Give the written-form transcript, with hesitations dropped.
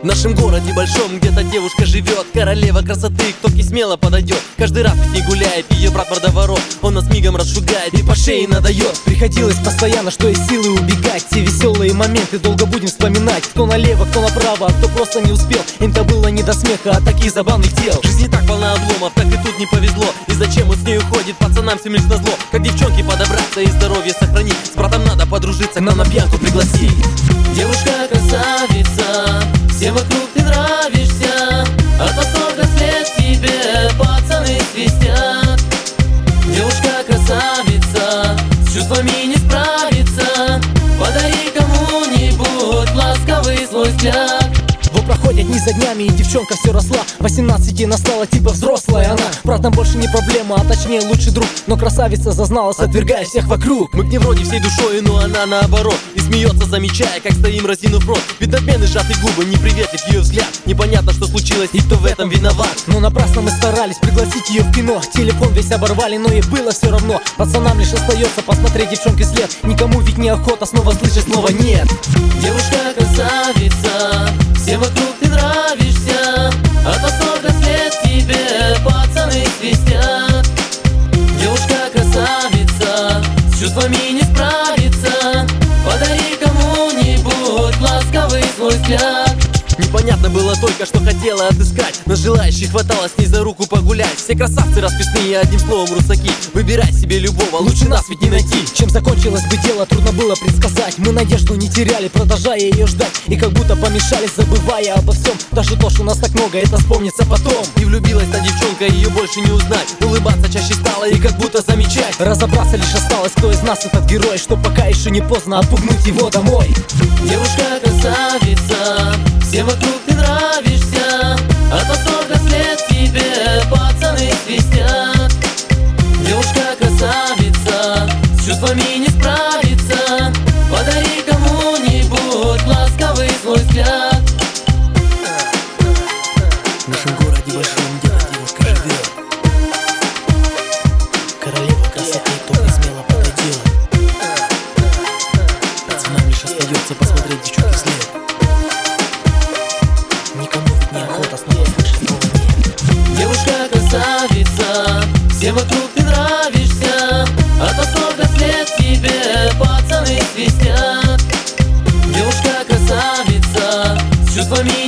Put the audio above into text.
В нашем городе большом где-то девушка живет, королева красоты, кто к ней смело подойдет. Каждый раз с ней гуляет ее брат мордоворот, он нас мигом расшугает и по шее надает. Приходилось постоянно, что из силы убегать. Те веселые моменты долго будем вспоминать. Кто налево, кто направо, а кто просто не успел. Им-то было не до смеха, от таких забавных дел. Жизнь не так полна обломов, так и тут не повезло. И зачем он с ней уходит, пацанам всем лишь назло. Как девчонки подобраться и здоровье сохранить. С братом надо подружиться, к нам на пьянку пригласить. Девушка красавица, всем вокруг ты нравишься, от восторга след тебе пацаны свистят. Девушка красавица, с чувствами не справится, подари кому-нибудь ласковый свой взгляд. Проходят дни за днями, и девчонка все росла. 18 настала, типа взрослая она. Правда, больше не проблема, а точнее лучший друг. Но красавица зазналась, отвергая всех вокруг. Мы к ней вроде всей душой, но она наоборот. И смеется, замечая, как стоим разинув рот. Ведь надмены сжатые губы, неприветлив ее взгляд. Непонятно, что случилось и кто в этом виноват. Но напрасно мы старались пригласить ее в кино. Телефон весь оборвали, но ей было все равно. Пацанам лишь остается посмотреть девчонке след. Никому ведь не охота снова слышать слово «нет». Девушка красавица, всем вокруг ты нравишься, от восторга след тебе пацаны свистят. Девушка красавица, с чувствами не справится, подари кому-нибудь ласковый свой взгляд. Непонятно было только, что хотела отыскать, но желающих хватало с ней за руку погулять. Все красавцы расписные, одним словом русаки. Выбирай себе любого, лучше нас ведь не найти. Чем закончилось бы дело, трудно было предсказать. Мы надежду не теряли, продолжая ее ждать. И как будто помешались, забывая обо всем. Даже то, что нас так много, это вспомнится потом. И влюбилась та девчонка, ее больше не узнать. Улыбаться чаще стала и как будто замечать. Разобраться лишь осталось, кто из нас этот герой, что пока еще не поздно отпугнуть его домой. Девушка красавица, всем вокруг ты нравишься, от восторга след тебе пацаны свистят. Девушка красавица, с чувствами не справится, подари кому-нибудь ласковый свой взгляд. В нашем городе большом где-то девушка живет, королева красоты, кто не смело подойдет. Пацанам лишь остается посмотреть девчонки вслед. Никому ведь не охота снова слышать слово «нет». Девушка красавица, всем вокруг ты нравишься, от восторга след тебе пацаны свистят. Девушка красавица, с чувствами